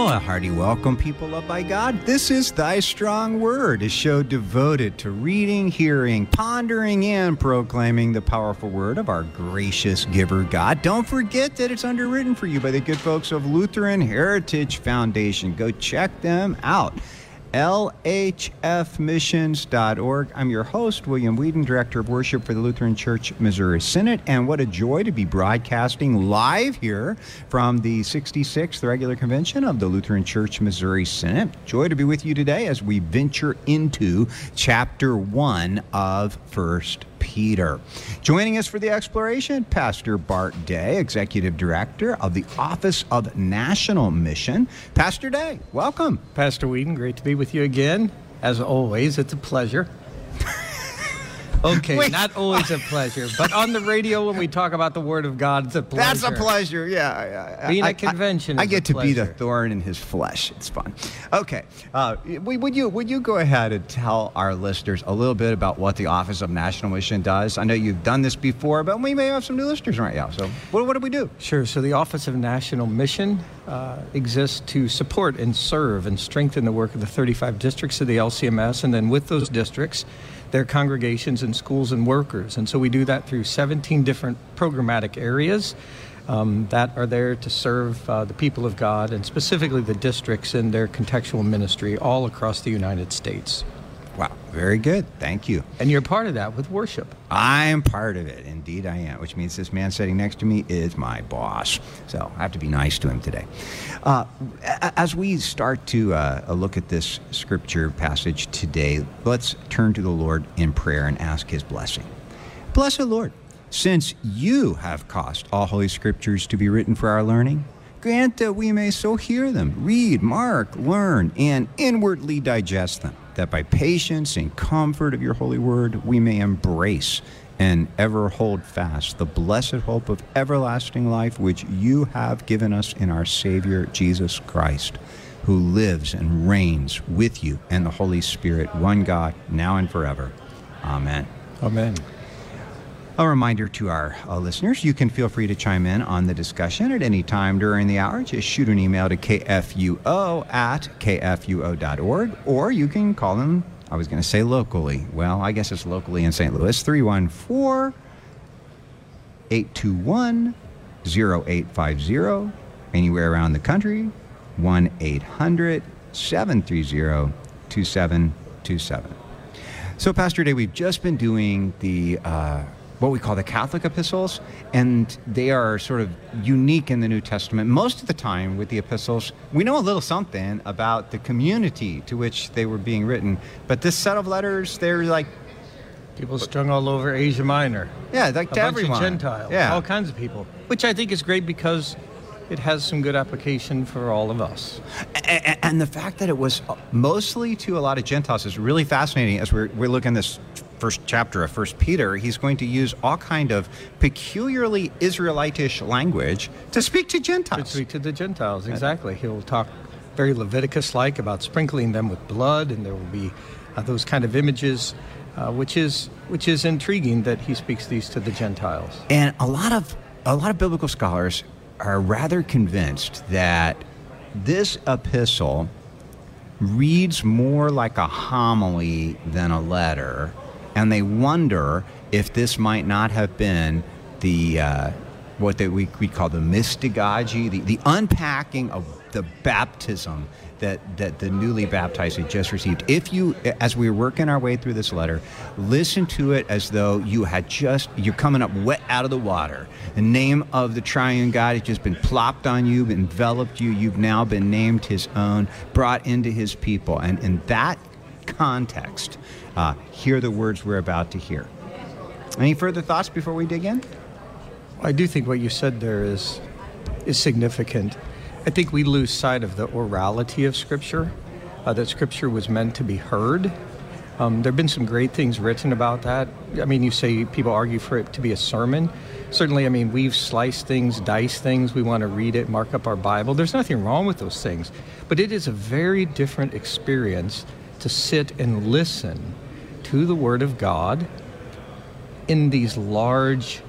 Well, a hearty welcome, people loved by God. This is Thy Strong Word, a show devoted to reading, hearing, pondering, and proclaiming the powerful word of our gracious giver God. Don't forget that it's underwritten for you by the good folks of Lutheran Heritage Foundation. Go check them out. LHFmissions.org. I'm your host, William Whedon, Director of Worship for the Lutheran Church Missouri Synod, and what a joy to be broadcasting live here from the 66th Regular Convention of the Lutheran Church Missouri Synod. Joy to be with you today as we venture into Chapter 1 of 1 Peter. Joining us for the exploration, Pastor Bart Day, Executive Director of the Office of National Mission. Pastor Day, welcome. Pastor Whedon, great to be with you again. As always, it's a pleasure. Okay, not always a pleasure, but on the radio when we talk about the Word of God, it's a pleasure. That's a pleasure, yeah. Being at convention I is get a to pleasure. be the thorn in his flesh. It's fun. Okay, would you go ahead and tell our listeners a little bit about what the Office of National Mission does? I know you've done this before, but we may have some new listeners right now. So what do we do? Sure. So the Office of National Mission exists to support and serve and strengthen the work of the 35 districts of the LCMS, and then with those districts, their congregations and schools and workers. And so we do that through 17 different programmatic areas that are there to serve the people of God, and specifically the districts in their contextual ministry all across the United States. Wow, very good. Thank you. And you're part of that with worship. I'm part of it. Indeed, I am, which means this man sitting next to me is my boss. So I have to be nice to him today. As we start to look at this scripture passage today, let's turn to the Lord in prayer and ask his blessing. Blessed Lord, since you have caused all holy scriptures to be written for our learning, grant that we may so hear them, read, mark, learn, and inwardly digest them, that by patience and comfort of your holy word we may embrace and ever hold fast the blessed hope of everlasting life which you have given us in our Savior Jesus Christ, who lives and reigns with you and the Holy Spirit, one God, now and forever. Amen. Amen. A reminder to our listeners, you can feel free to chime in on the discussion at any time during the hour. Just shoot an email to kfuo@kfuo.org, or you can call them, I was going to say locally. Well, I guess it's locally in St. Louis, 314-821-0850. Anywhere around the country, 1-800-730-2727. So, Pastor Day, we've just been doing the what we call the Catholic epistles, and they are sort of unique in the New Testament. Most of the time with the epistles, we know a little something about the community to which they were being written, but this set of letters, they're like... People strung all over Asia Minor. Yeah, like to everyone. A bunch of Gentiles, yeah. All kinds of people, which I think is great because it has some good application for all of us. And the fact that it was mostly to a lot of Gentiles is really fascinating. As we're looking at this first chapter of 1 Peter, he's going to use all kind of peculiarly Israelitish language to speak to Gentiles. To speak to the Gentiles, exactly. He'll talk very Leviticus-like about sprinkling them with blood, and there will be those kind of images, which is intriguing that he speaks these to the Gentiles. And a lot of biblical scholars are rather convinced that this epistle reads more like a homily than a letter, and they wonder if this might not have been the what we call the mystagogy, the unpacking of the baptism that the newly baptized had just received. If you, as we were working our way through this letter, listen to it as though you're coming up wet out of the water. The name of the triune God has just been plopped on you, enveloped you. You've now been named his own, brought into his people. And in that context, hear the words we're about to hear. Any further thoughts before we dig in? I do think what you said there is significant. I think we lose sight of the orality of Scripture, that Scripture was meant to be heard. There have been some great things written about that. I mean, you say people argue for it to be a sermon. Certainly, I mean, we've sliced things, diced things. We want to read it, mark up our Bible. There's nothing wrong with those things. But it is a very different experience to sit and listen to the Word of God in these large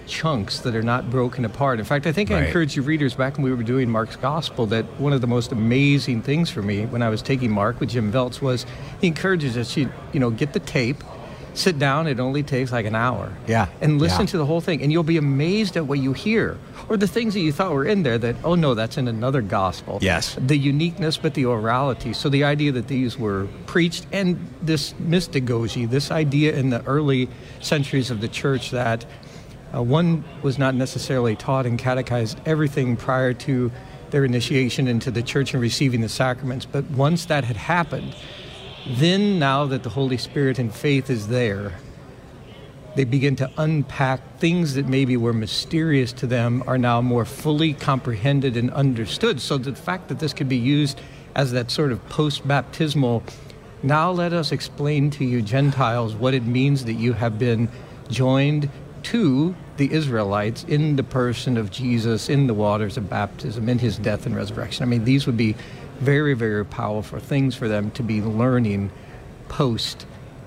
chunks that are not broken apart. In fact, I think I Right. encouraged you readers back when we were doing Mark's Gospel that one of the most amazing things for me when I was taking Mark with Jim Veltz was he encourages us to, get the tape, sit down, it only takes like an hour. Yeah. And listen Yeah. to the whole thing, and you'll be amazed at what you hear. Or the things that you thought were in there that, oh no, that's in another gospel. Yes. The uniqueness, but the orality. So the idea that these were preached, and this mystagogy, this idea in the early centuries of the church that one was not necessarily taught and catechized everything prior to their initiation into the church and receiving the sacraments. But once that had happened, then now that the Holy Spirit and faith is there, they begin to unpack things that maybe were mysterious to them are now more fully comprehended and understood. So the fact that this could be used as that sort of post-baptismal, now let us explain to you Gentiles what it means that you have been joined to the Israelites in the person of Jesus, in the waters of baptism, in his death and resurrection. I mean, these would be very, very powerful things for them to be learning post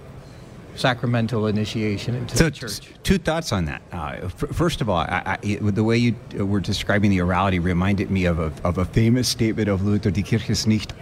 sacramental initiation into the church. Two thoughts on that. First of all, the way you were describing the orality reminded me of a famous statement of Luther: Die Kirche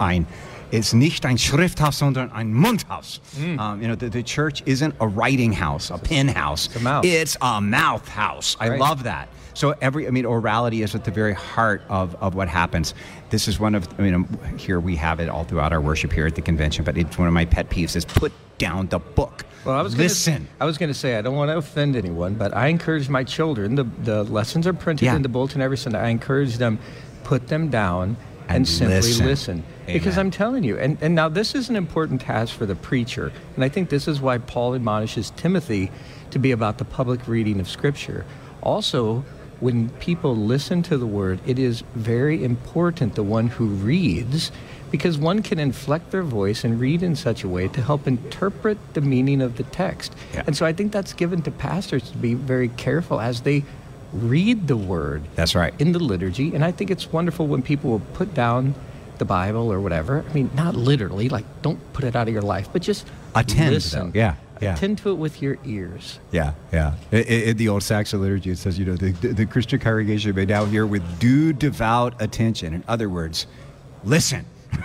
ist nicht ein Schrifthaus, sondern ein Mundhaus. The church isn't a writing house, a pen house. It's a mouth. It's a mouth house. I Right. love that. So orality is at the very heart of what happens. This is one of, here we have it all throughout our worship here at the convention, but it's one of my pet peeves is put down the book. Well, I was Listen. going to say, I don't want to offend anyone, but I encourage my children, the lessons are printed Yeah. in the bulletin every Sunday. I encourage them, put them down and simply listen. Because Amen. I'm telling you, and now this is an important task for the preacher, and I think this is why Paul admonishes Timothy to be about the public reading of Scripture. Also, when people listen to the Word, it is very important the one who reads, because one can inflect their voice and read in such a way to help interpret the meaning of the text. Yeah. And so I think that's given to pastors to be very careful as they read the Word. That's right. In the liturgy. And I think it's wonderful when people will put down the Bible or whatever. I mean, not literally, like don't put it out of your life, but just Attend, listen. though. Yeah. Attend to it with your ears. Yeah. In the old Saxon liturgy, it says, the Christian congregation may now hear with due devout attention. In other words, listen.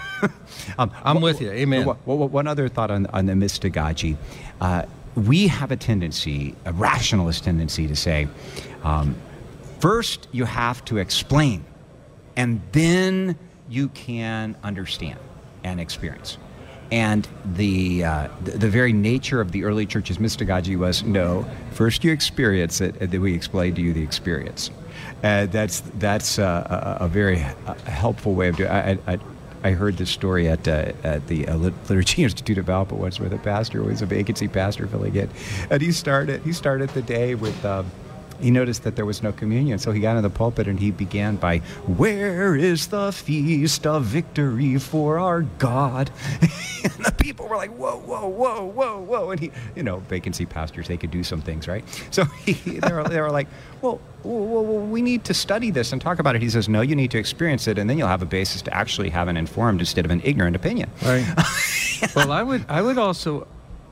I'm with you. Amen. One other thought on the mystagogy. We have a rationalist tendency to say, first you have to explain, and then you can understand and experience. And the very nature of the early church's mystagogy was, no, first you experience it, and then we explain to you the experience. That's a very helpful way of doing it. I heard this story at the Liturgy Institute of Alpha once, where the pastor was a vacancy pastor filling in, and he started the day with. He noticed that there was no communion, so he got in the pulpit and he began by, "Where is the feast of victory for our God?" And the people were like, "Whoa, whoa, whoa, whoa, whoa!" And he, vacancy pastors, they could do some things, right? So they were like, "Well, we need to study this and talk about it." He says, "No, you need to experience it, and then you'll have a basis to actually have an informed instead of an ignorant opinion." Right. Well, I would also,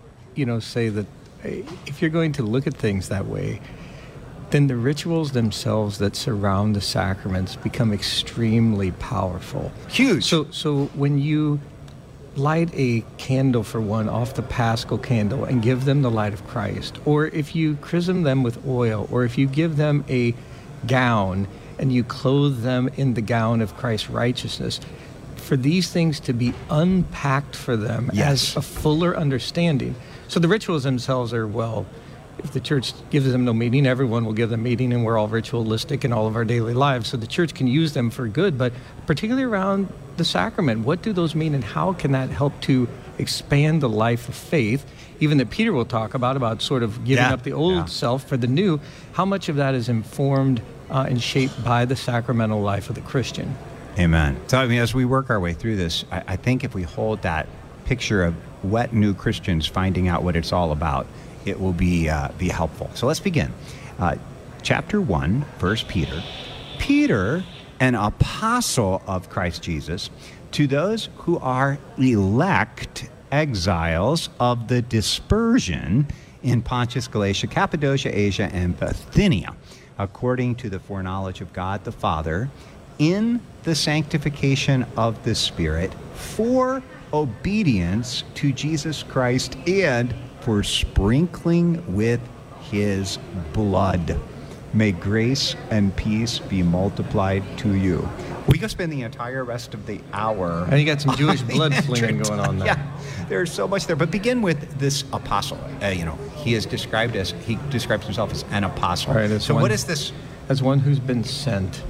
say that if you're going to look at things that way, then the rituals themselves that surround the sacraments become extremely powerful. Huge. So when you light a candle for one off the Paschal candle and give them the light of Christ, or if you chrism them with oil, or if you give them a gown and you clothe them in the gown of Christ's righteousness, for these things to be unpacked for them Yes. as a fuller understanding. So the rituals themselves are, if the church gives them no meaning, everyone will give them meaning, and we're all ritualistic in all of our daily lives. So the church can use them for good, but particularly around the sacrament, what do those mean, and how can that help to expand the life of faith? Even that Peter will talk about sort of giving up the old self for the new. How much of that is informed and shaped by the sacramental life of the Christian? Amen. So, as we work our way through this, I think if we hold that picture of wet new Christians finding out what it's all about, it will be helpful. So let's begin. Chapter 1, 1 Peter. Peter, an apostle of Christ Jesus, to those who are elect exiles of the dispersion in Pontus, Galatia, Cappadocia, Asia, and Bithynia. according to the foreknowledge of God the Father, in the sanctification of the Spirit, for obedience to Jesus Christ and for sprinkling with his blood. May grace and peace be multiplied to you. We could spend the entire rest of the hour. And you got some Jewish blood flinging going on there. Yeah, there's so much there. But begin with this apostle. He describes himself as an apostle. Right, so what is this? As one who's been sent.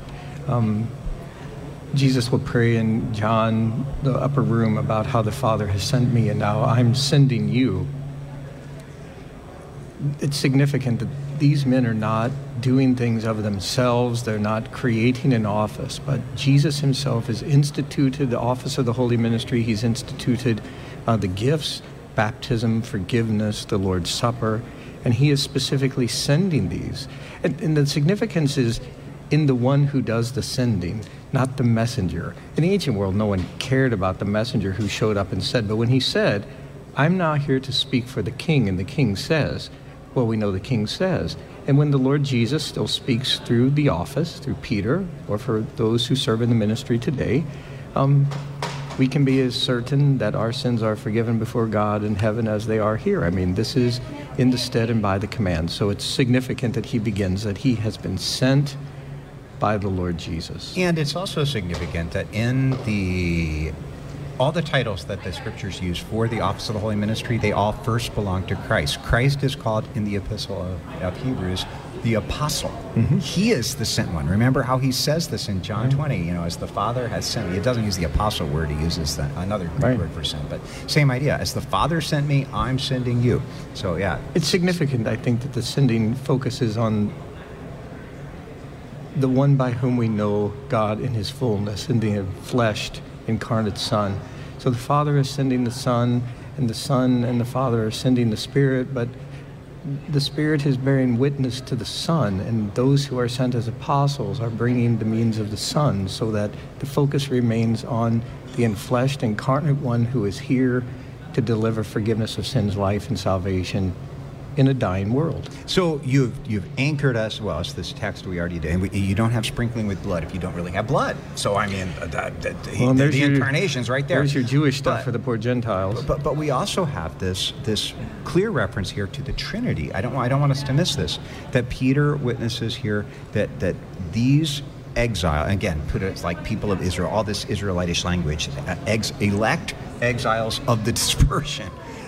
Jesus will pray in John, the upper room, about how the Father has sent me, and now I'm sending you. It's significant that these men are not doing things of themselves. They're not creating an office, but Jesus himself has instituted the office of the Holy Ministry. He's instituted the gifts, baptism, forgiveness, the Lord's Supper, and he is specifically sending these. And the significance is in the one who does the sending, not the messenger. In the ancient world, no one cared about the messenger who showed up and said, but when he said, I'm not here to speak for the king, and the king says, well, we know the king says. And when the Lord Jesus still speaks through the office, through Peter, or for those who serve in the ministry today, we can be as certain that our sins are forgiven before God in heaven as they are here. I mean, this is in the stead and by the command. So it's significant that he begins, that he has been sent by the Lord Jesus. And it's also significant that in all the titles that the scriptures use for the office of the Holy Ministry, they all first belong to Christ. Christ is called in the epistle of Hebrews the apostle. Mm-hmm. He is the sent one. Remember how he says this in John 20, as the Father has sent me. It doesn't use the apostle word, he uses another Greek word for sent, but same idea. As the Father sent me, I'm sending you. So yeah. It's significant, I think, that the sending focuses on the one by whom we know God in his fullness, in the fleshed, incarnate Son. So the Father is sending the Son, and the Son and the Father are sending the Spirit, but the Spirit is bearing witness to the Son, and those who are sent as apostles are bringing the means of the Son, so that the focus remains on the enfleshed, incarnate one who is here to deliver forgiveness of sins, life, and salvation in a dying world. So you've anchored us. Well, it's this text we already did. And you don't have sprinkling with blood if you don't really have blood. So I mean, the incarnation's right there. There's your Jewish stuff for the poor Gentiles. But we also have this clear reference here to the Trinity. I don't want us to miss this. That Peter witnesses here that these exile, again, put it like people of Israel, all this Israelitish language, elect exiles of the dispersion.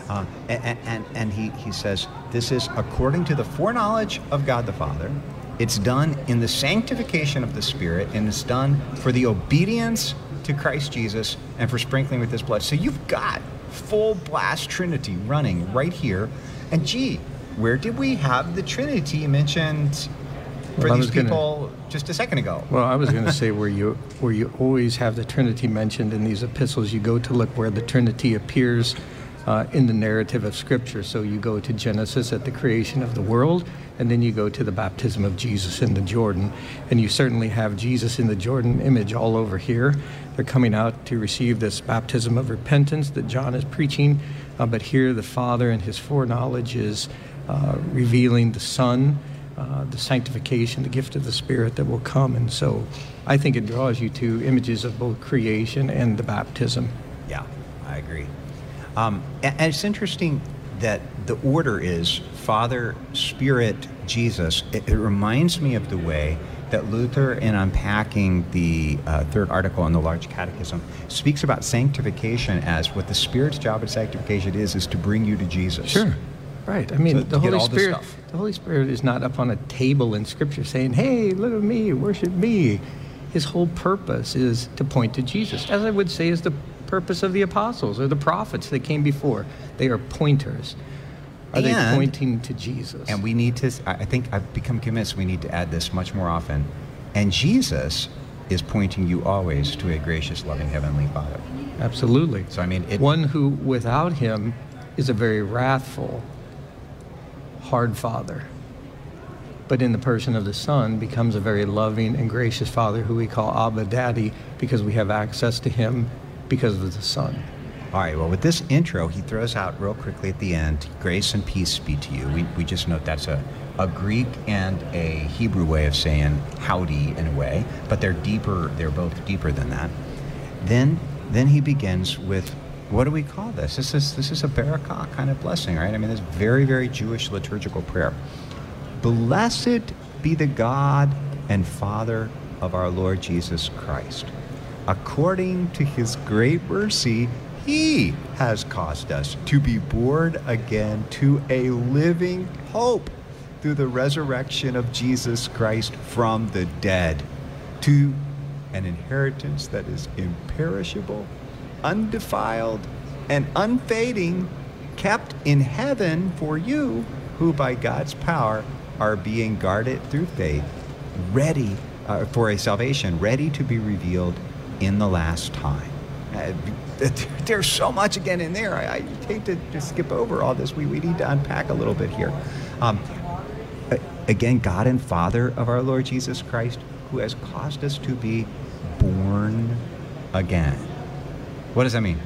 And he says, this is according to the foreknowledge of God the Father. It's done in the sanctification of the Spirit, and it's done for the obedience to Christ Jesus and for sprinkling with his blood. So you've got full blast Trinity running right here. And gee, where did we have the Trinity mentioned for these people just a second ago? Well, I was going to say where you always have the Trinity mentioned in these epistles, you go to look where the Trinity appears in the narrative of Scripture. So you go to Genesis at the creation of the world, and then you go to the baptism of Jesus in the Jordan. And you certainly have Jesus in the Jordan image all over here. They're coming out to receive this baptism of repentance that John is preaching. But here the Father in his foreknowledge is revealing the Son, the sanctification, the gift of the Spirit that will come. And so I think it draws you to images of both creation and the baptism. Yeah, I agree. And it's interesting that the order is Father, Spirit, Jesus. It reminds me of the way that Luther, in unpacking the third article in the Large Catechism, speaks about sanctification as what the Spirit's job in sanctification is to bring you to Jesus. Sure. Right. I mean, the Holy Spirit is not up on a table in Scripture saying, hey, look at me, worship me. His whole purpose is to point to Jesus, as I would say is the purpose of the apostles or the prophets that came before. They are pointers. Are they pointing to Jesus? And we need to, I think I've become convinced we need to add this much more often. And Jesus is pointing you always to a gracious, loving Heavenly Father. Absolutely. So I mean, one who without him is a very wrathful, hard Father. But in the person of the Son becomes a very loving and gracious Father who we call Abba, Daddy, because we have access to him because of the Son. All right, well, with this intro, he throws out real quickly at the end, grace and peace be to you. We just note that's a a Greek and a Hebrew way of saying howdy in a way, but they're deeper. They're both deeper than that. Then he begins with, what do we call this? This is a barakah kind of blessing, right? I mean, this very, very Jewish liturgical prayer. Blessed be the God and Father of our Lord Jesus Christ. According to his great mercy, he has caused us to be born again to a living hope through the resurrection of Jesus Christ from the dead, to an inheritance that is imperishable, undefiled, and unfading, kept in heaven for you, who by God's power are being guarded through faith, ready for a salvation ready to be revealed in the last time. There's so much again in there. I hate to just skip over all this. We need to unpack a little bit here. Again, God and Father of our Lord Jesus Christ, who has caused us to be born again. What does that mean?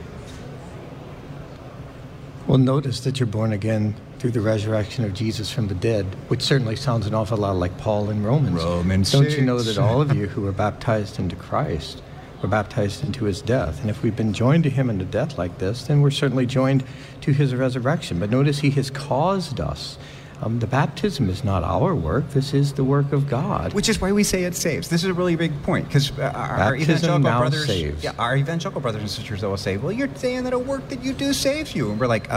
Well, notice that you're born again through the resurrection of Jesus from the dead, which certainly sounds an awful lot like Paul in Romans. Don't 6. you know that all of you who were baptized into Christ were baptized into his death? And if we've been joined to him in a death like this, then we're certainly joined to his resurrection. But notice he has caused us. The baptism is not our work. This is the work of God. Which is why we say it saves. This is a really big point, because our evangelical brothers, our evangelical brothers and sisters, will say, "Well, you're saying that a work that you do saves you," and we're like,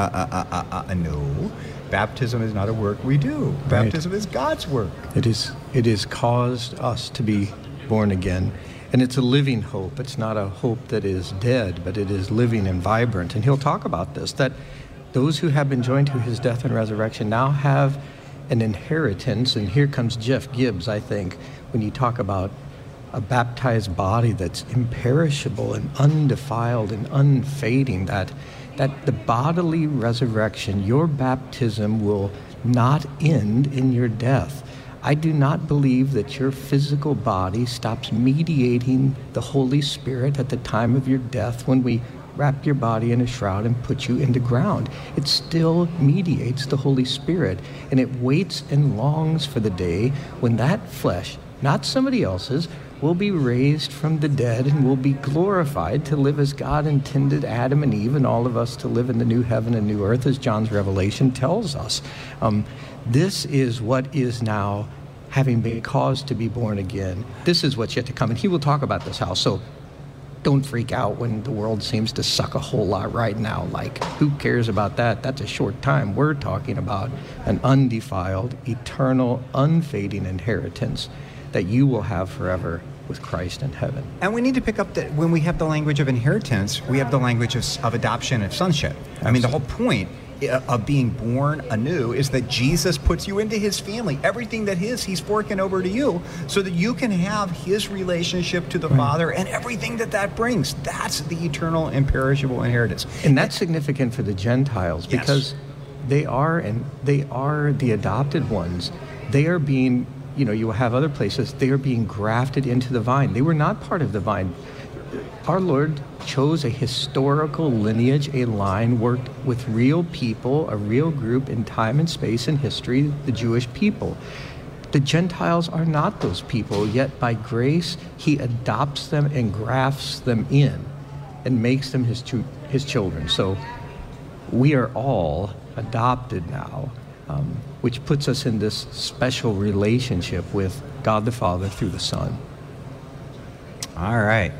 no. Baptism is not a work we do. Baptism is God's work. It is caused us to be born again. And it's a living hope. It's not a hope that is dead, but it is living and vibrant. And he'll talk about this, that those who have been joined to his death and resurrection now have an inheritance. And here comes Jeff Gibbs, I think, when you talk about a baptized body that's imperishable and undefiled and unfading, that the bodily resurrection, your baptism will not end in your death. I do not believe that your physical body stops mediating the Holy Spirit at the time of your death when we wrap your body in a shroud and put you in the ground. It still mediates the Holy Spirit, and it waits and longs for the day when that flesh, not somebody else's, will be raised from the dead and will be glorified to live as God intended Adam and Eve and all of us to live in the new heaven and new earth, as John's Revelation tells us. This is what is now having been caused to be born again. This is what's yet to come, and he will talk about this house. So don't freak out when the world seems to suck a whole lot right now. Like, who cares about that? That's a short time. We're talking about an undefiled, eternal, unfading inheritance that you will have forever with Christ in heaven. And we need to pick up that when we have the language of inheritance, we have the language of adoption and sonship. Absolutely. I mean, the whole point of being born anew is that Jesus puts you into his family. Everything that he's forking over to you so that you can have his relationship to the Father and everything that brings. That's the eternal, imperishable inheritance. And that's significant for the Gentiles because they are the adopted ones. They are being, you will have other places, they are being grafted into the vine. They were not part of the vine. Our Lord chose a historical lineage, a line, worked with real people, a real group in time and space and history, the Jewish people. The Gentiles are not those people, yet by grace, he adopts them and grafts them in and makes them his children. So we are all adopted now, which puts us in this special relationship with God the Father through the Son. All right.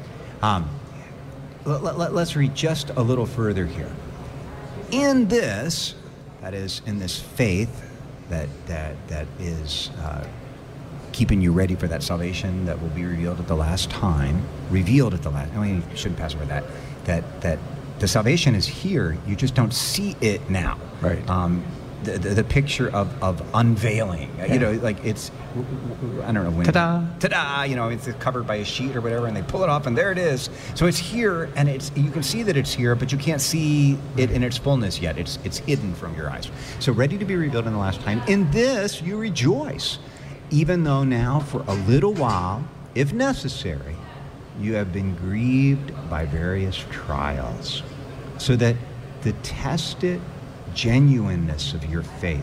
Let's read just a little further here. In this, that is, in this faith that is keeping you ready for that salvation that will be revealed at the last time, you shouldn't pass over that the salvation is here, you just don't see it now. Right. The picture of unveiling, it's, I don't know when. Ta-da! It's covered by a sheet or whatever, and they pull it off, and there it is. So it's here, and you can see that it's here, but you can't see it in its fullness yet. It's hidden from your eyes. So ready to be revealed in the last time. In this you rejoice, even though now for a little while, if necessary, you have been grieved by various trials, so that the tested genuineness of your faith,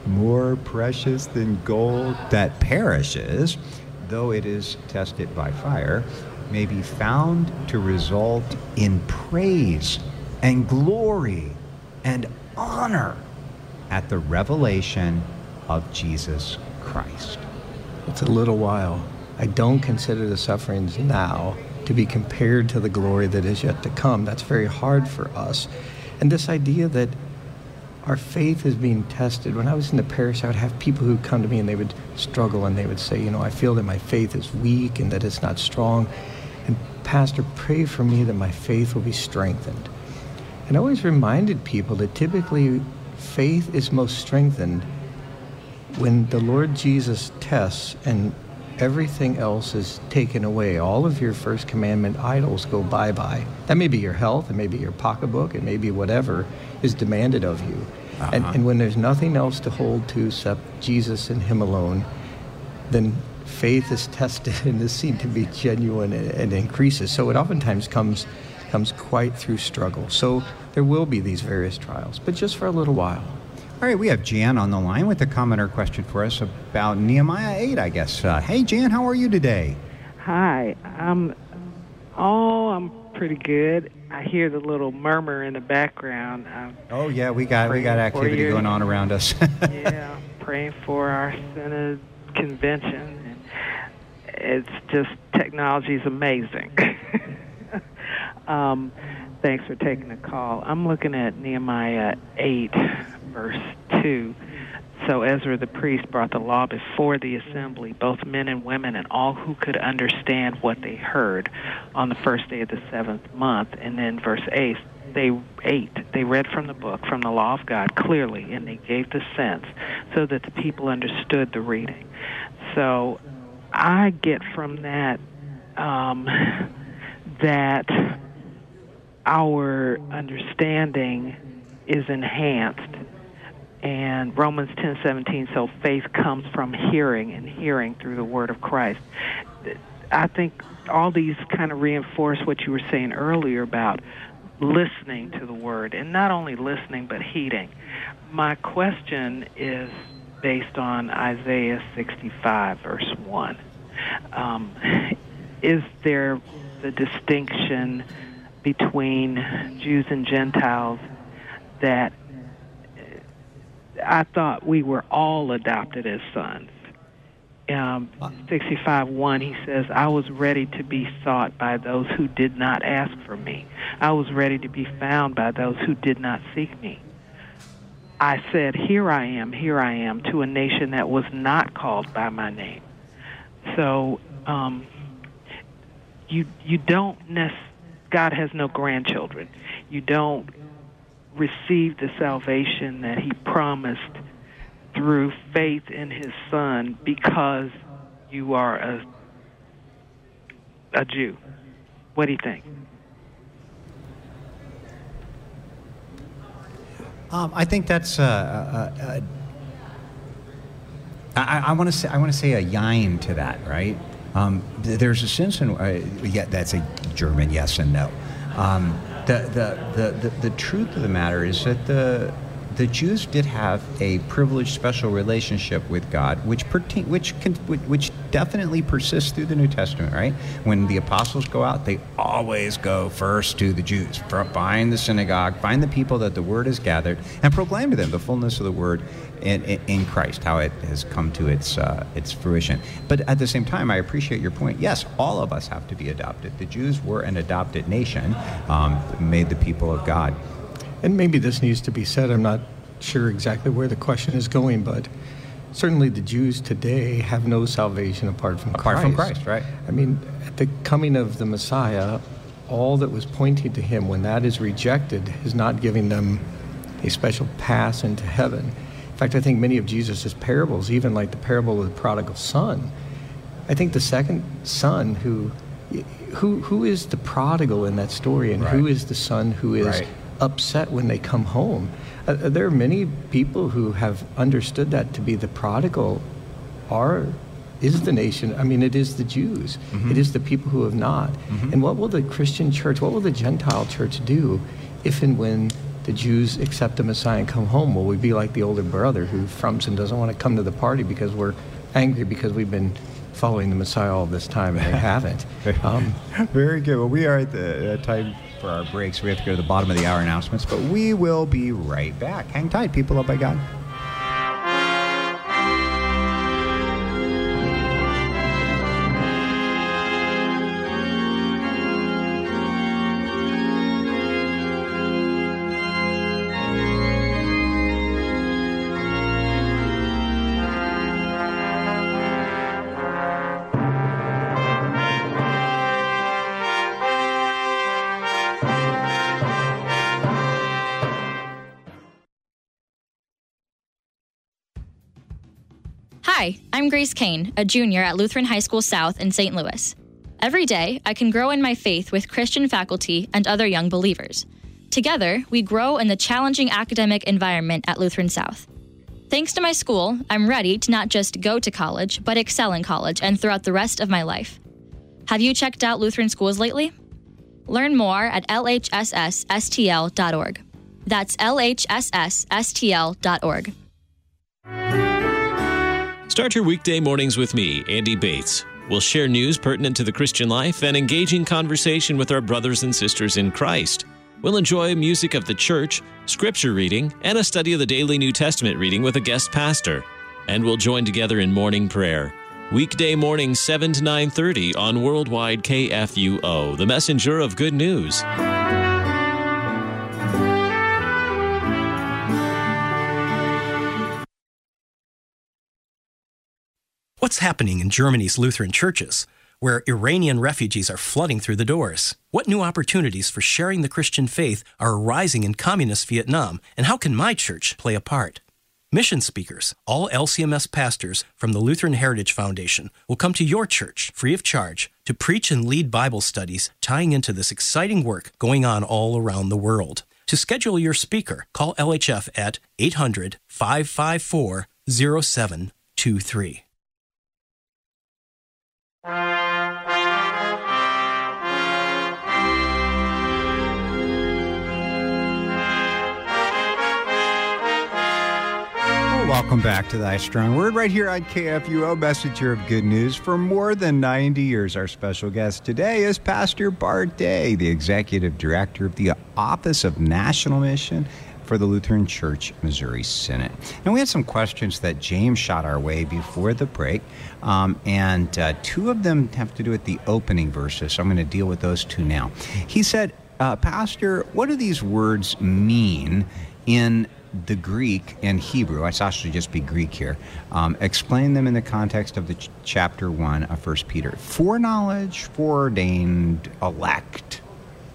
more precious than gold that perishes, though it is tested by fire, may be found to result in praise and glory and honor at the revelation of Jesus Christ. It's a little while. I don't consider the sufferings now to be compared to the glory that is yet to come. That's very hard for us. And this idea that our faith is being tested. When I was in the parish, I would have people who come to me and they would struggle and they would say, I feel that my faith is weak and that it's not strong. And Pastor, pray for me that my faith will be strengthened. And I always reminded people that typically faith is most strengthened when the Lord Jesus tests and everything else is taken away. All of your first commandment idols go bye-bye. That may be your health, it may be your pocketbook, it may be whatever is demanded of you. And when there's nothing else to hold to except Jesus and Him alone, then faith is tested and is seen to be genuine and increases. So it oftentimes comes quite through struggle. So there will be these various trials, but just for a little while. All right, we have Jan on the line with a comment or question for us about Nehemiah 8, I guess. Hey, Jan, how are you today? Hi. I'm pretty good. I hear the little murmur in the background. Oh, yeah, we got activity going on around us. Yeah, praying for our Synod convention. And it's just, technology is amazing. Thanks for taking the call. I'm looking at Nehemiah 8, verse 2. So Ezra the priest brought the law before the assembly, both men and women, and all who could understand what they heard on the first day of the 7th month. And then verse 8, they read from the book, from the law of God clearly, and they gave the sense so that the people understood the reading. So I get from that that our understanding is enhanced. And Romans 10:17, so faith comes from hearing, and hearing through the word of Christ. I think all these kind of reinforce what you were saying earlier about listening to the word, and not only listening, but heeding. My question is based on Isaiah 65, verse 1. Is there the distinction between Jews and Gentiles that I thought we were all adopted as sons? 65:1, he says, I was ready to be sought by those who did not ask for me. I was ready to be found by those who did not seek me. I said, here I am, to a nation that was not called by my name. So you don't God has no grandchildren. You don't receive the salvation that He promised through faith in His Son because you are a Jew. What do you think? I think that's I want to say a yin to that, right? There's a sense in that's a German yes and no. The truth of the matter is that the Jews did have a privileged, special relationship with God, which definitely persists through the New Testament, right? When the apostles go out, they always go first to the Jews, find the synagogue, find the people that the word has gathered, and proclaim to them the fullness of the word in Christ, how it has come to its fruition. But at the same time, I appreciate your point. Yes, all of us have to be adopted. The Jews were an adopted nation, made the people of God. And maybe this needs to be said. I'm not sure exactly where the question is going, but certainly the Jews today have no salvation apart from Christ. Apart from Christ, right? I mean, at the coming of the Messiah, all that was pointing to Him, when that is rejected, is not giving them a special pass into heaven. In fact, I think many of Jesus' parables, even like the parable of the prodigal son, I think the second son who is the prodigal in that story, and who is the son who is upset when they come home. There are many people who have understood that to be the prodigal is the nation. I mean, it is the Jews. Mm-hmm. It is the people who have not. Mm-hmm. And what will the Christian church, what will the Gentile church do if and when the Jews accept the Messiah and come home? Will we be like the older brother who frumps and doesn't want to come to the party because we're angry because we've been following the Messiah all this time and they haven't? Very good. Well, we are at the time for our breaks. We have to go to the bottom of the hour announcements, but we will be right back. Hang tight, people. Loved by God. Hi, I'm Grace Kane, a junior at Lutheran High School South in St. Louis. Every day, I can grow in my faith with Christian faculty and other young believers. Together, we grow in the challenging academic environment at Lutheran South. Thanks to my school, I'm ready to not just go to college, but excel in college and throughout the rest of my life. Have you checked out Lutheran schools lately? Learn more at lhssstl.org. That's lhssstl.org. Start your weekday mornings with me, Andy Bates. We'll share news pertinent to the Christian life and engaging conversation with our brothers and sisters in Christ. We'll enjoy music of the church, scripture reading, and a study of the daily New Testament reading with a guest pastor. And we'll join together in morning prayer. Weekday mornings 7 to 9:30 on Worldwide KFUO, the messenger of good news. What's happening in Germany's Lutheran churches, where Iranian refugees are flooding through the doors? What new opportunities for sharing the Christian faith are arising in communist Vietnam, and how can my church play a part? Mission speakers, all LCMS pastors from the Lutheran Heritage Foundation, will come to your church free of charge to preach and lead Bible studies tying into this exciting work going on all around the world. To schedule your speaker, call LHF at 800-554-0723. Welcome back to Thy Strong Word right here on KFUO, messenger of good news. For more than 90 years, our special guest today is Pastor Bart Day, the Executive Director of the Office of National Mission for the Lutheran Church Missouri Synod. And we had some questions that James shot our way before the break, and two of them have to do with the opening verses, so I'm going to deal with those two now. He said, Pastor, what do these words mean in the Greek and Hebrew? It's actually just be Greek here. Explain them in the context of the chapter 1 of 1 Peter. Foreknowledge, foreordained, elect.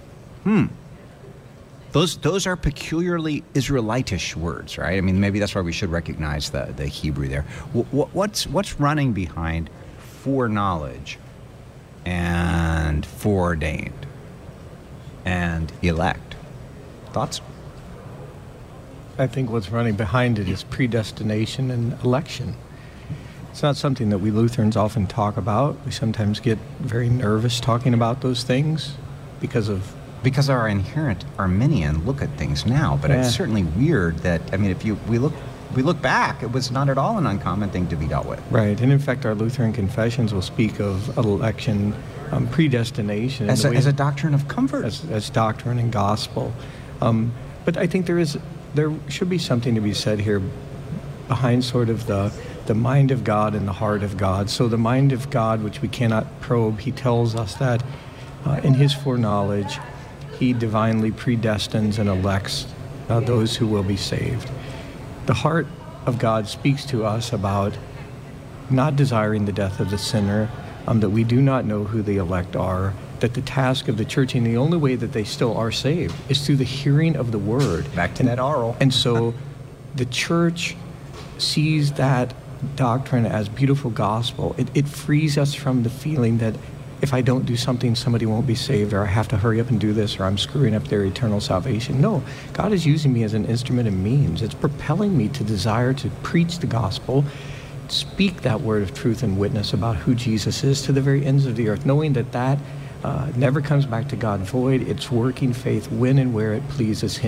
Those are peculiarly Israelitish words, right? I mean, maybe that's why we should recognize the Hebrew there. What's running behind foreknowledge and foreordained and elect? Thoughts? I think what's running behind it is predestination and election. It's not something that we Lutherans often talk about. We sometimes get very nervous talking about those things because our inherent Arminian look at things now. But It's certainly weird that, I mean, if we look back, it was not at all an uncommon thing to be dealt with. Right, and in fact, our Lutheran confessions will speak of election, predestination as a doctrine of comfort, as doctrine and gospel. But I think there should be something to be said here behind sort of the mind of God and the heart of God. So the mind of God, which we cannot probe, he tells us that in his foreknowledge, he divinely predestines and elects those who will be saved. The heart of God speaks to us about not desiring the death of the sinner, that we do not know who the elect are, that the task of the church, and the only way that they still are saved, is through the hearing of the word. Back to that oral. And so the church sees that doctrine as beautiful gospel. It frees us from the feeling that if I don't do something, somebody won't be saved, or I have to hurry up and do this, or I'm screwing up their eternal salvation. No, God is using me as an instrument and means. It's propelling me to desire to preach the gospel, speak that word of truth and witness about who Jesus is to the very ends of the earth, knowing that never comes back to God void. It's working faith when and where it pleases him.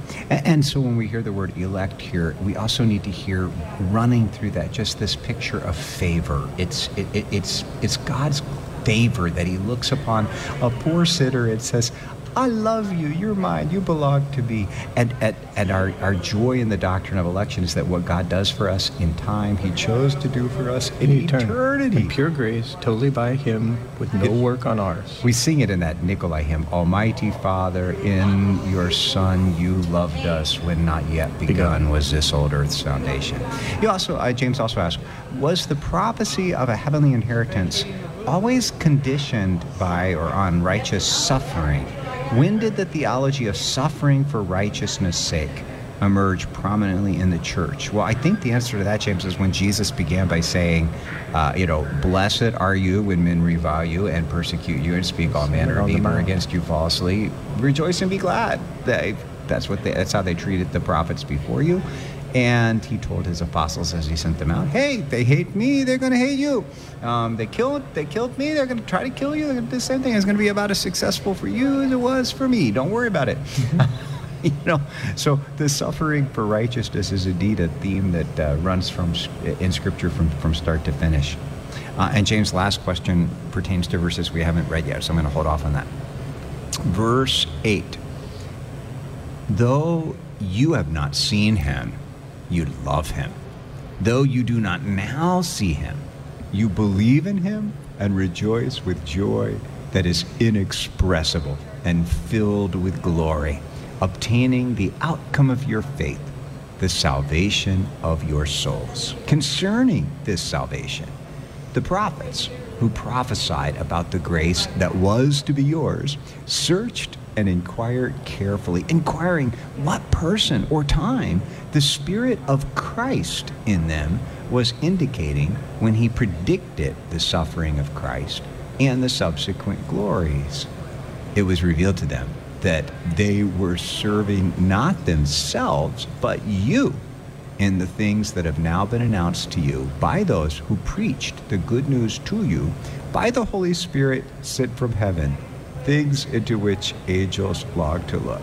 And so when we hear the word elect here, we also need to hear running through that just this picture of favor. It's God's favor that he looks upon a poor sinner and says, I love you, you're mine, you belong to me. And our joy in the doctrine of election is that what God does for us in time, he chose to do for us in eternity. In pure grace, totally by him, with no work on ours. We sing it in that Nikolai hymn, Almighty Father, in your Son you loved us when not yet begun was this old earth's foundation. You also, James also asked, was the prophecy of a heavenly inheritance always conditioned by or on righteous suffering? When did the theology of suffering for righteousness' sake emerge prominently in the church? Well, I think the answer to that, James, is when Jesus began by saying, blessed are you when men revile you and persecute you and speak all manner of evil against you falsely. Rejoice and be glad. That's how they treated the prophets before you. And he told his apostles as he sent them out, hey, they hate me, they're going to hate you. They killed me, they're going to try to kill you. The same thing is going to be about as successful for you as it was for me. Don't worry about it. So the suffering for righteousness is indeed a theme that runs in Scripture from start to finish. And James' last question pertains to verses we haven't read yet, so I'm going to hold off on that. Verse 8. Though you have not seen him, you love him. Though you do not now see him, you believe in him and rejoice with joy that is inexpressible and filled with glory, obtaining the outcome of your faith, the salvation of your souls. Concerning this salvation, the prophets who prophesied about the grace that was to be yours searched and inquired carefully, inquiring what person or time the Spirit of Christ in them was indicating when he predicted the suffering of Christ and the subsequent glories. It was revealed to them that they were serving not themselves, but you in the things that have now been announced to you by those who preached the good news to you by the Holy Spirit sent from heaven, things into which angels long to look.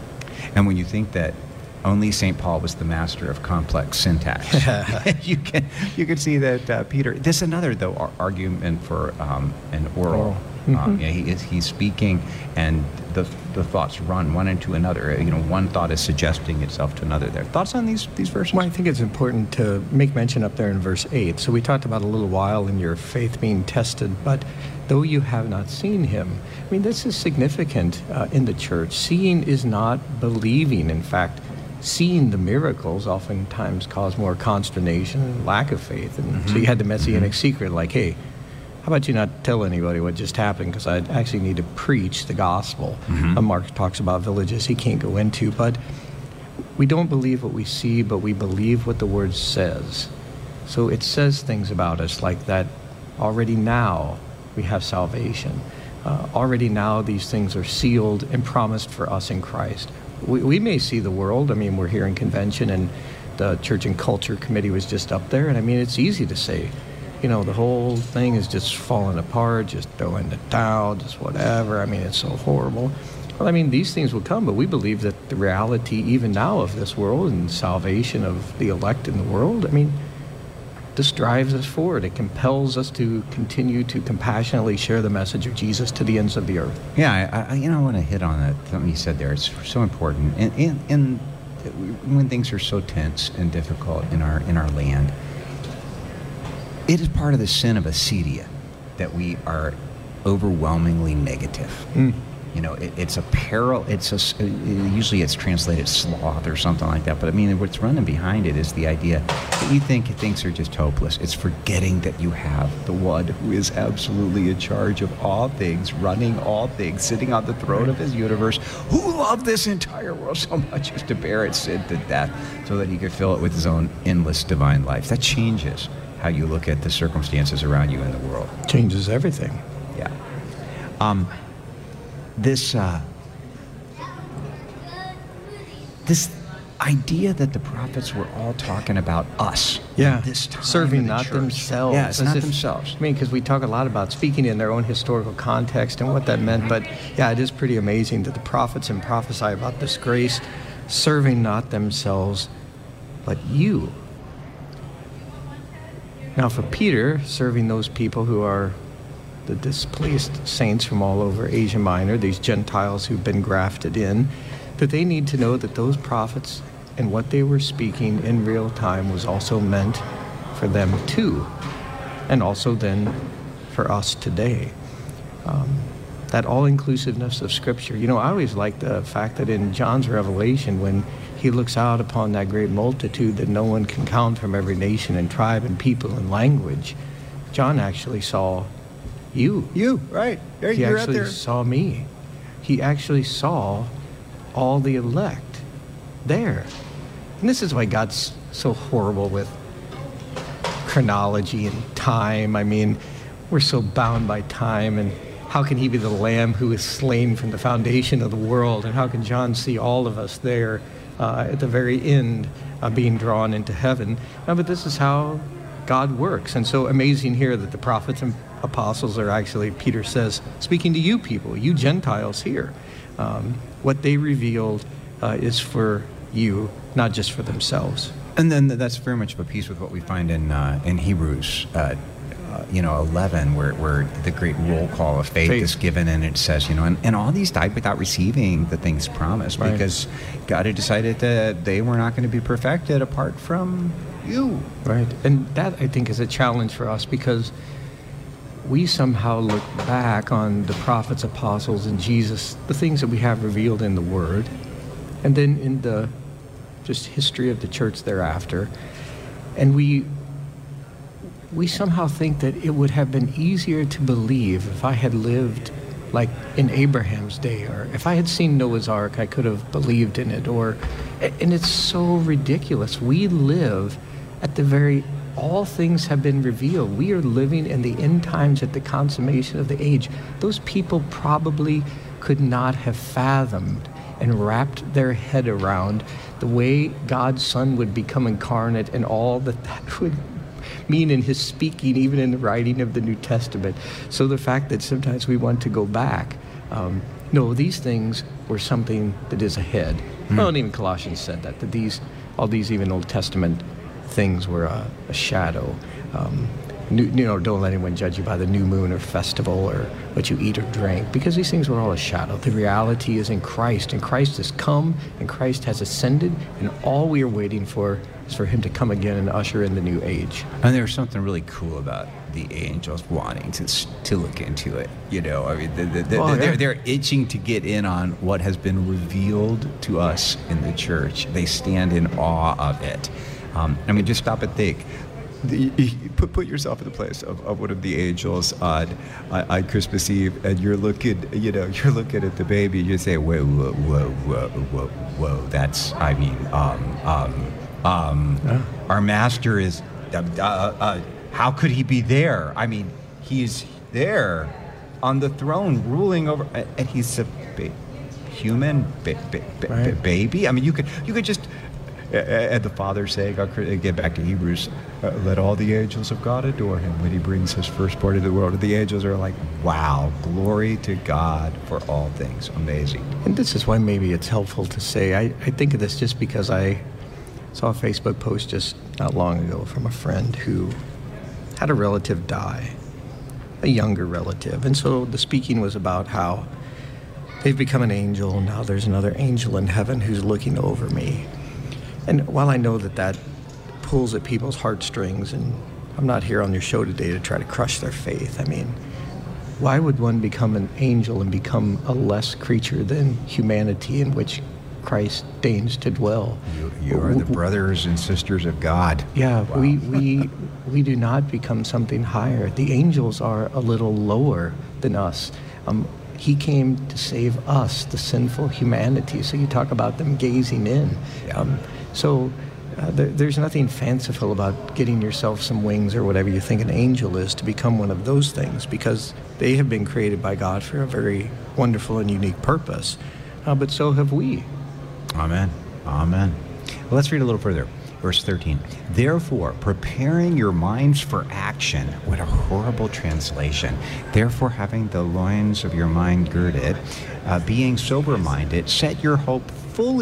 And when you think that only St. Paul was the master of complex syntax, you can see that Peter. This is another argument for an oral. He's speaking, and the thoughts run one into another. One thought is suggesting itself to another. There. Thoughts on these verses? Well, I think it's important to make mention up there in verse 8. So we talked about a little while in your faith being tested, but though you have not seen him. I mean, this is significant in the church. Seeing is not believing. In fact, seeing the miracles oftentimes cause more consternation and lack of faith. And so you had the messianic secret, like, hey, how about you not tell anybody what just happened, because I actually need to preach the gospel. Mark talks about villages he can't go into, but we don't believe what we see, but we believe what the word says. So it says things about us like that already now we have salvation. Already now these things are sealed and promised for us in Christ. We may see the world. I mean, we're here in convention, and the Church and Culture Committee was just up there, and I mean, it's easy to say, the whole thing is just falling apart, just throw in the towel, just whatever. I mean, it's so horrible. Well, I mean, these things will come, but we believe that the reality even now of this world and salvation of the elect in the world, I mean, this drives us forward. It compels us to continue to compassionately share the message of Jesus to the ends of the earth. Yeah, I want to hit on that, something you said there. It's so important. And when things are so tense and difficult in our land, it is part of the sin of acedia that we are overwhelmingly negative. It's a peril. Usually it's translated sloth or something like that. But I mean, what's running behind it is the idea that you think things are just hopeless. It's forgetting that you have the one who is absolutely in charge of all things, running all things, sitting on the throne of his universe, who loved this entire world so much as to bear its sin to death so that he could fill it with his own endless divine life. That changes how you look at the circumstances around you in the world. Changes everything. Yeah. This idea that the prophets were all talking about us. This time serving not themselves. Yeah, it's not themselves. I mean, because we talk a lot about speaking in their own historical context and what that meant, but yeah, it is pretty amazing that the prophets and prophesy about this grace serving not themselves, but you. Now for Peter, serving those people who are the displaced saints from all over Asia Minor, these Gentiles who've been grafted in, that they need to know that those prophets and what they were speaking in real time was also meant for them too, and also then for us today. That all-inclusiveness of Scripture. You know, I always like the fact that in John's Revelation, when he looks out upon that great multitude that no one can count from every nation and tribe and people and language, John actually saw you. You, right. He You're out actually there. saw me. He actually saw all the elect there. And this is why God's so horrible with chronology and time. I mean, we're so bound by time, and how can he be the Lamb who is slain from the foundation of the world? And how can John see all of us there at the very end being drawn into heaven? But this is how God works. And so amazing here that the prophets and apostles are actually, Peter says, speaking to you people, you Gentiles here. What they revealed is for you, not just for themselves. And then that's very much of a piece with what we find in Hebrews 11, where the great roll call of faith is given, and it says, and all these died without receiving the things promised, Right. because God had decided that they were not going to be perfected apart from you. Right. And that, I think, is a challenge for us, because we somehow look back on the prophets, apostles, and Jesus, the things that we have revealed in the Word, and then in the just history of the church thereafter, and we somehow think that it would have been easier to believe if I had lived like in Abraham's day, or if I had seen Noah's Ark, I could have believed in it. And it's so ridiculous. We live at the very, all things have been revealed. We are living in the end times at the consummation of the age. Those people probably could not have fathomed and wrapped their head around the way God's Son would become incarnate and all that would mean in his speaking, even in the writing of the New Testament. So the fact that sometimes we want to go back, no, these things were something that is ahead. Well, and even Colossians said that all these even Old Testament things were a shadow. Don't let anyone judge you by the new moon or festival or what you eat or drink, because these things were all a shadow. The reality is in Christ, and Christ has come, and Christ has ascended, and all we are waiting for is for him to come again and usher in the new age. And there's something really cool about the angels wanting to look into it. I mean, they're itching to get in on what has been revealed to us in the church. They stand in awe of it. Just stop and think. Put yourself in the place of one of the angels on Christmas Eve, and you're looking at the baby, and you say, whoa, that's, our master is, how could he be there? I mean, he's there on the throne ruling over, and he's a human baby. I mean, you could just, and the Father saying, get back to Hebrews, let all the angels of God adore him when he brings his firstborn into the world. And the angels are like, wow, glory to God for all things. Amazing. And this is why maybe it's helpful to say, I think of this just because I saw a Facebook post just not long ago from a friend who had a relative die, a younger relative. And so the speaking was about how they've become an angel, and now there's another angel in heaven who's looking over me. And while I know that pulls at people's heartstrings, and I'm not here on your show today to try to crush their faith, I mean, why would one become an angel and become a less creature than humanity in which Christ deigns to dwell? You are the brothers and sisters of God. Yeah, wow. we do not become something higher. The angels are a little lower than us. He came to save us, the sinful humanity. So you talk about them gazing in. Yeah. There's nothing fanciful about getting yourself some wings or whatever you think an angel is to become one of those things, because they have been created by God for a very wonderful and unique purpose. But so have we. Amen. Well, let's read a little further. Verse 13. Therefore, preparing your minds for action. What a horrible translation. Therefore, having the loins of your mind girded, being sober-minded, set your hope fully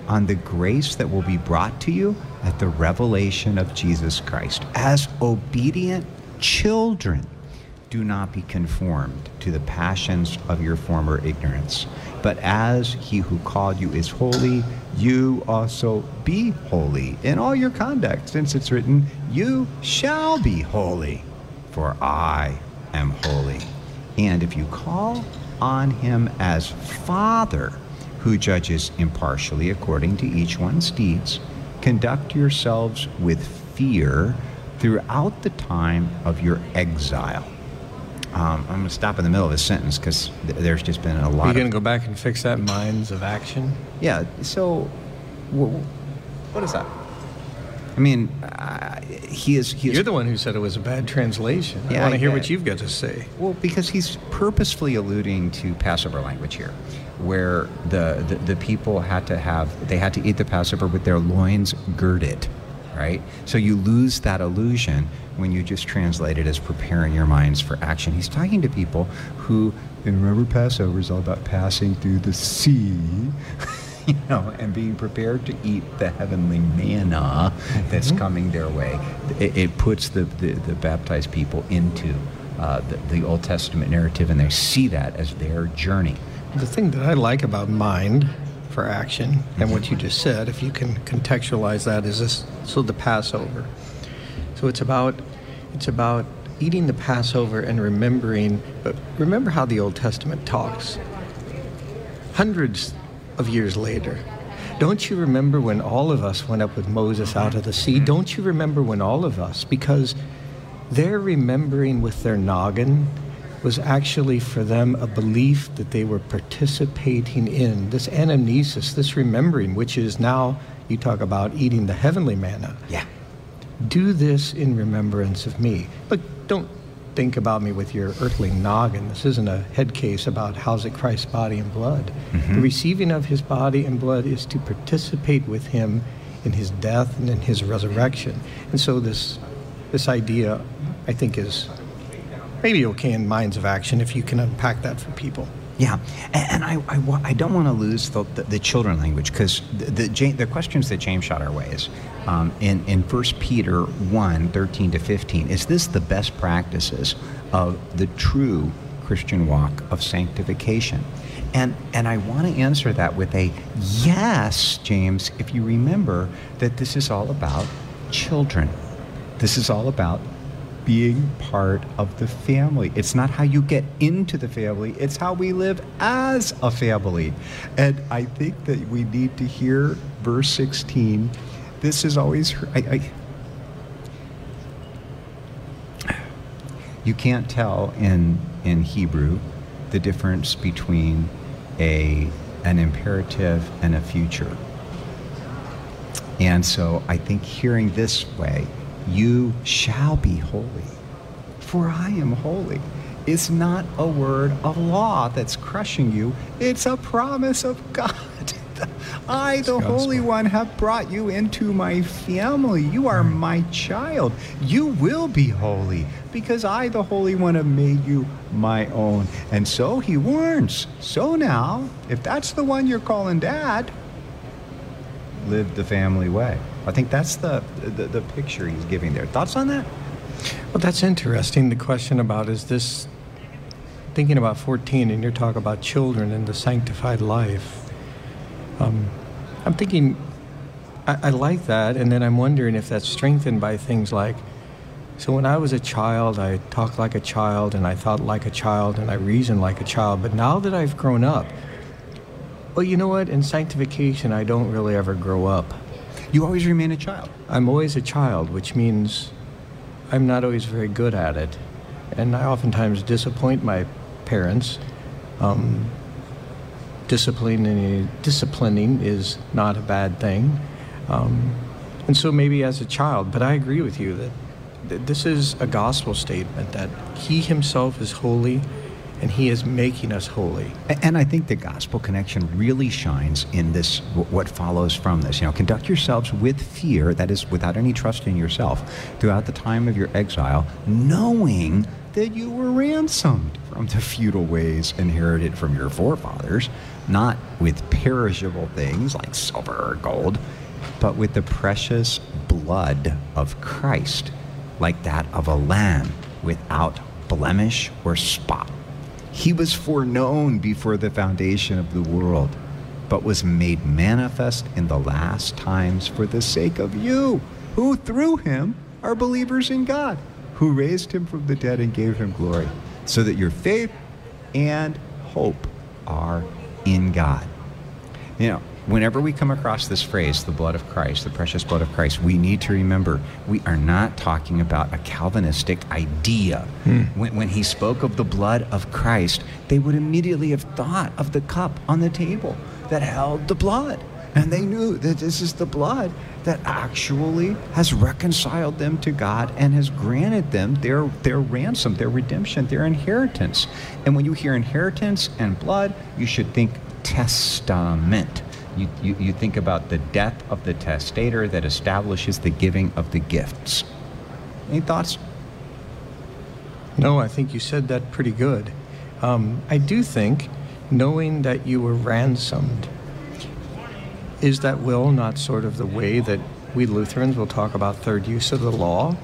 on the grace that will be brought to you at the revelation of Jesus Christ. As obedient children, do not be conformed to the passions of your former ignorance, but as he who called you is holy, you also be holy in all your conduct, since it's written, you shall be holy, for I am holy. And if you call on him as Father, who judges impartially according to each one's deeds, conduct yourselves with fear throughout the time of your exile. I'm going to stop in the middle of a sentence because there's just been a lot. Are you going to go back and fix that minds of action? Yeah. So, what is that? I mean, he is. You're the one who said it was a bad translation. Yeah, I want to hear what you've got to say. Well, because he's purposefully alluding to Passover language here, where the people had to eat the Passover with their loins girded, right? So you lose that illusion when you just translate it as preparing your minds for action. He's talking to people who, and remember, Passover is all about passing through the sea, and being prepared to eat the heavenly manna that's coming their way. It puts the baptized people into the Old Testament narrative, and they see that as their journey. The thing that I like about mind for action, and what you just said, if you can contextualize that, is this: so the Passover. So it's about eating the Passover and remembering. But remember how the Old Testament talks. Hundreds of years later, don't you remember when all of us went up with Moses out of the sea? Don't you remember when all of us, because their remembering with their noggin was actually for them a belief that they were participating in this anamnesis, this remembering, which is now, you talk about eating the heavenly manna. Yeah. Do this in remembrance of me. But don't think about me with your earthly noggin. This isn't a head case about how's it Christ's body and blood. The receiving of his body and blood is to participate with him in his death and in his resurrection. And so this idea, I think, is maybe okay in minds of action if you can unpack that for people. Yeah, and I don't want to lose the children language, because the questions that James shot our way is in 1 Peter 1, 13 to 15, is this the best practices of the true Christian walk of sanctification? And I want to answer that with a yes, James, if you remember that this is all about children. This is all about being part of the family. It's not how you get into the family, it's how we live as a family. And I think that we need to hear verse 16. This is always, you can't tell in Hebrew the difference between an imperative and a future. And so I think hearing this way, you shall be holy, for I am holy, is not a word of law that's crushing you. It's a promise of God. I, the Holy One, have brought you into my family. You are my child. You will be holy, because I, the Holy One, have made you my own. And so he warns. So now, if that's the one you're calling Dad, live the family way. I think that's the picture he's giving there. Thoughts on that? Well, that's interesting. The question about, is this, thinking about 14, and you're talking about children and the sanctified life. I'm thinking, I like that, and then I'm wondering if that's strengthened by things like, so when I was a child, I talked like a child, and I thought like a child, and I reasoned like a child, but now that I've grown up, well, you know what? In sanctification, I don't really ever grow up. You always remain a child. I'm always a child, which means I'm not always very good at it. And I oftentimes disappoint my parents. Disciplining is not a bad thing. And so maybe as a child, but I agree with you that this is a gospel statement, that he himself is holy, and he is making us holy. And I think the gospel connection really shines in this, what follows from this. Conduct yourselves with fear, that is, without any trust in yourself, throughout the time of your exile, knowing that you were ransomed from the futile ways inherited from your forefathers, not with perishable things like silver or gold, but with the precious blood of Christ, like that of a lamb without blemish or spot. He was foreknown before the foundation of the world, but was made manifest in the last times for the sake of you, who through him are believers in God, who raised him from the dead and gave him glory, so that your faith and hope are in God. You know, whenever we come across this phrase, the blood of Christ, the precious blood of Christ, we need to remember we are not talking about a Calvinistic idea. When he spoke of the blood of Christ, they would immediately have thought of the cup on the table that held the blood. And they knew that this is the blood that actually has reconciled them to God and has granted them their ransom, their redemption, their inheritance. And when you hear inheritance and blood, you should think testament. You think about the death of the testator that establishes the giving of the gifts. Any thoughts? No, I think you said that pretty good. I do think knowing that you were ransomed, is that will not sort of the way that we Lutherans will talk about third use of the law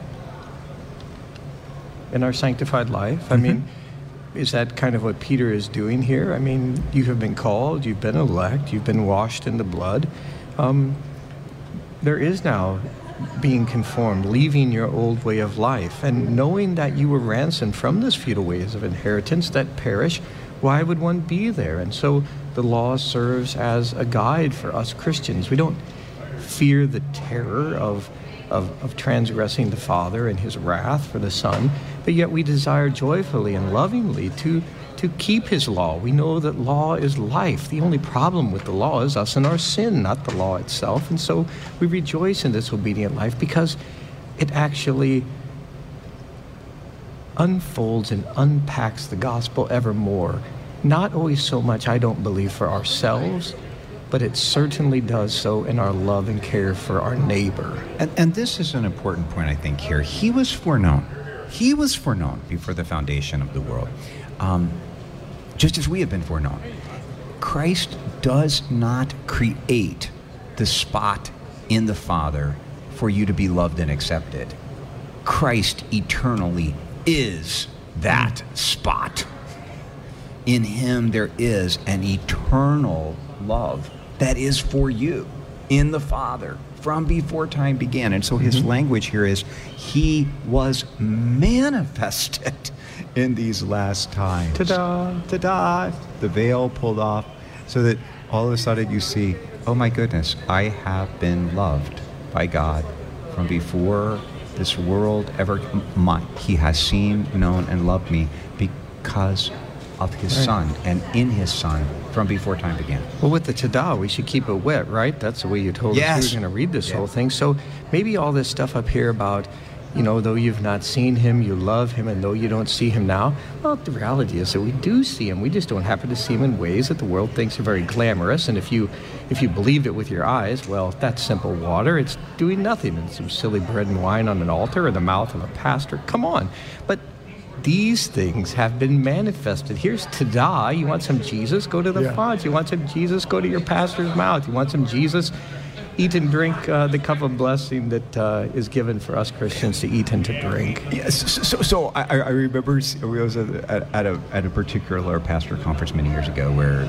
in our sanctified life? I mean, is that kind of what Peter is doing here? I mean, you have been called, you've been elect, you've been washed in the blood. There is now being conformed, leaving your old way of life, and knowing that you were ransomed from this futile ways of inheritance that perish. Why would one be there? And so the law serves as a guide for us Christians. We don't fear the terror of transgressing the Father and his wrath for the Son, but yet we desire joyfully and lovingly to keep his law. We know that law is life. The only problem with the law is us and our sin, not the law itself. And so we rejoice in this obedient life because it actually unfolds and unpacks the gospel evermore. Not always so much, I don't believe, for ourselves, but it certainly does so in our love and care for our neighbor. And this is an important point, I think, here. He was foreknown. He was foreknown before the foundation of the world, just as we have been foreknown. Christ does not create the spot in the Father for you to be loved and accepted. Christ eternally is that spot. In him there is an eternal love that is for you in the Father from before time began. And so his language here is he was manifested in these last times. Ta-da! Ta-da! The veil pulled off so that all of a sudden you see, oh my goodness, I have been loved by God from before this world ever, he has seen, known, and loved me because of his Son and in his Son from before time began. Well, with the tada, we should keep it wet, right? That's the way you told us we were going to read this whole thing. So maybe all this stuff up here about, you know, though you've not seen him, you love him, and though you don't see him now, well, the reality is that we do see him. We just don't happen to see him in ways that the world thinks are very glamorous. And if you believed it with your eyes, well, that's simple water. It's doing nothing. It's some silly bread and wine on an altar or the mouth of a pastor. Come on. But these things have been manifested. Here's tada. You want some Jesus? Go to the font. You want some Jesus? Go to your pastor's mouth. You want some Jesus? Eat and drink the cup of blessing that is given for us Christians to eat and to drink. Yes. So I remember we was at a particular pastor conference many years ago where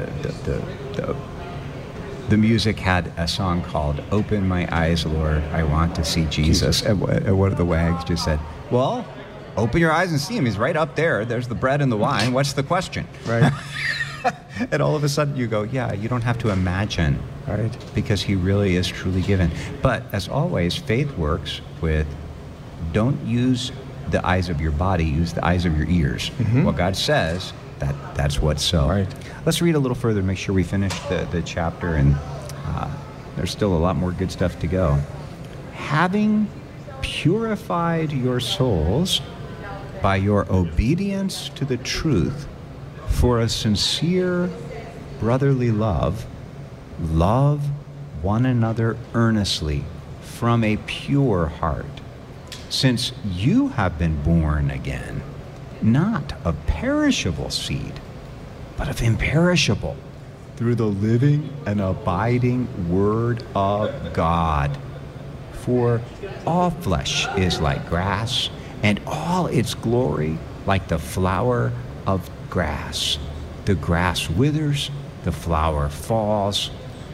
the music had a song called "Open My Eyes, Lord, I Want to See Jesus." And one of the wags just said, "Well, open your eyes and see him. He's right up there. There's the bread and the wine. What's the question?" Right. And all of a sudden you go, yeah, you don't have to imagine, right? Because he really is truly given. But as always, faith works with, don't use the eyes of your body, use the eyes of your ears. What God says, that's what's so. Right. Let's read a little further, make sure we finish the chapter, and there's still a lot more good stuff to go. Having purified your souls by your obedience to the truth, for a sincere brotherly love, love one another earnestly from a pure heart, since you have been born again, not of perishable seed, but of imperishable, through the living and abiding Word of God. For all flesh is like grass, and all its glory like the flower of grass. The grass withers, the flower falls,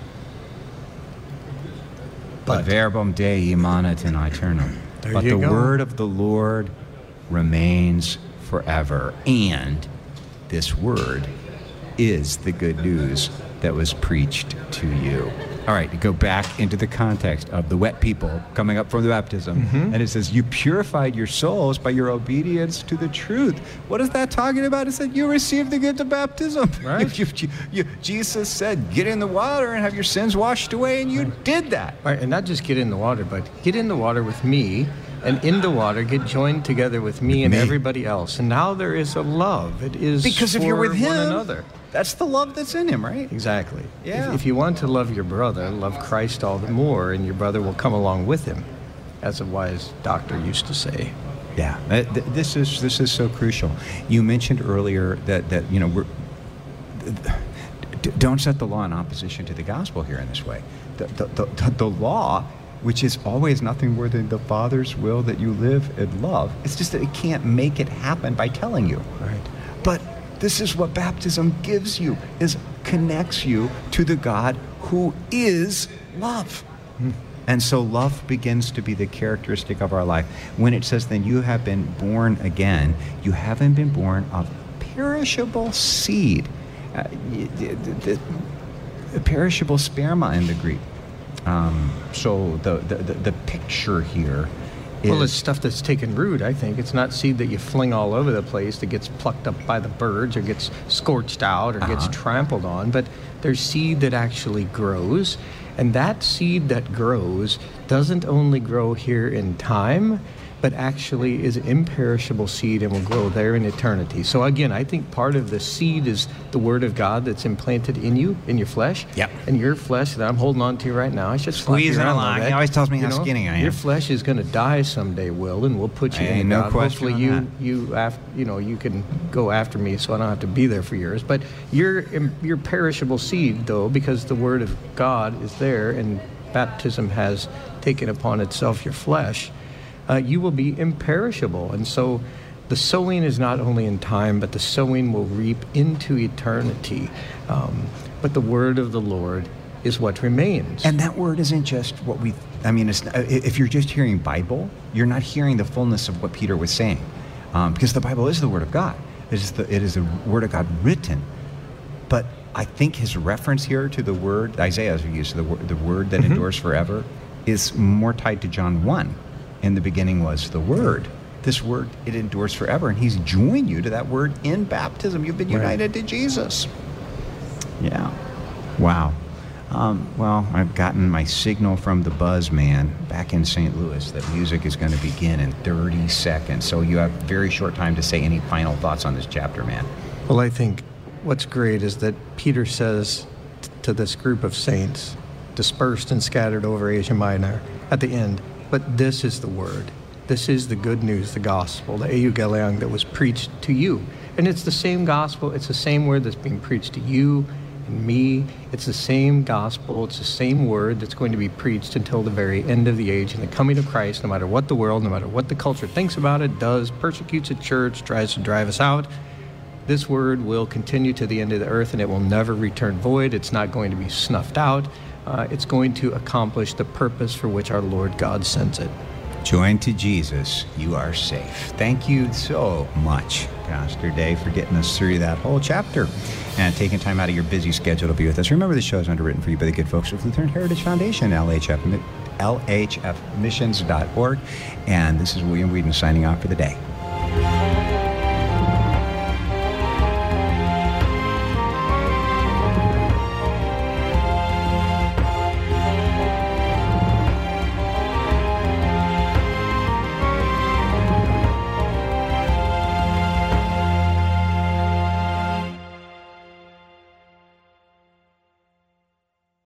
but verbum Dei manet in aeternum. But the word of the Lord remains forever. And this word is the good news that was preached to you. All right, to go back into the context of the wet people coming up from the baptism. And it says, you purified your souls by your obedience to the truth. What is that talking about? It said, you received the gift of baptism. Right. Jesus said, get in the water and have your sins washed away, and you did that. Right, and not just get in the water, but get in the water with me, and in the water get joined together with me and everybody else. And now there is a love. It is because if you're with him, one another. That's the love that's in him, right? Exactly. Yeah. If you want to love your brother, love Christ all the more, and your brother will come along with him, as a wise doctor used to say. Yeah, this is so crucial. You mentioned earlier that don't set the law in opposition to the gospel here in this way. The law, which is always nothing more than the Father's will that you live and love. It's just that it can't make it happen by telling you. Right. But this is what baptism gives you, is connects you to the God who is love. And so love begins to be the characteristic of our life. When it says, then you have been born again, you haven't been born of perishable seed. The perishable sperma in the Greek. So the picture here is... Well, it's stuff that's taken root, I think. It's not seed that you fling all over the place that gets plucked up by the birds or gets scorched out or gets trampled on, but there's seed that actually grows, and that seed that grows doesn't only grow here in time, but actually is an imperishable seed and will grow there in eternity. So again, I think part of the seed is the Word of God that's implanted in you, in your flesh. Yep. And your flesh that I'm holding on to right now. I should squeeze it along. He always tells me how skinny I am. Your flesh is going to die someday, Will, and we'll put you in no God. question Hopefully on you can go after me so I don't have to be there for yours. But your perishable seed, though, because the Word of God is there and baptism has taken upon itself your flesh, you will be imperishable. And so the sowing is not only in time, but the sowing will reap into eternity. But the word of the Lord is what remains. And that word isn't just what if you're just hearing Bible, you're not hearing the fullness of what Peter was saying. Because the Bible is the Word of God. It is the Word of God written. But I think his reference here to the word, Isaiah's use of the word that endures forever, is more tied to John 1. In the beginning was the Word. This Word, it endures forever. And he's joined you to that Word in baptism. You've been united to Jesus. Yeah. Wow. Well, I've gotten my signal from the buzz man back in St. Louis that music is going to begin in 30 seconds. So you have very short time to say any final thoughts on this chapter, man. Well, I think what's great is that Peter says to this group of saints, dispersed and scattered over Asia Minor, at the end, but this is the word. This is the good news, the gospel, the euangelion that was preached to you. And it's the same gospel, it's the same word that's being preached to you and me. It's the same gospel, it's the same word that's going to be preached until the very end of the age and the coming of Christ, no matter what the world, no matter what the culture thinks about it, does, persecutes the church, tries to drive us out. This word will continue to the end of the earth, and it will never return void. It's not going to be snuffed out. It's going to accomplish the purpose for which our Lord God sends it. Joined to Jesus, you are safe. Thank you so much, Pastor Dave, for getting us through that whole chapter and taking time out of your busy schedule to be with us. Remember, the show is underwritten for you by the good folks of Lutheran Heritage Foundation, LHFmissions.org. And this is William Whedon signing off for the day.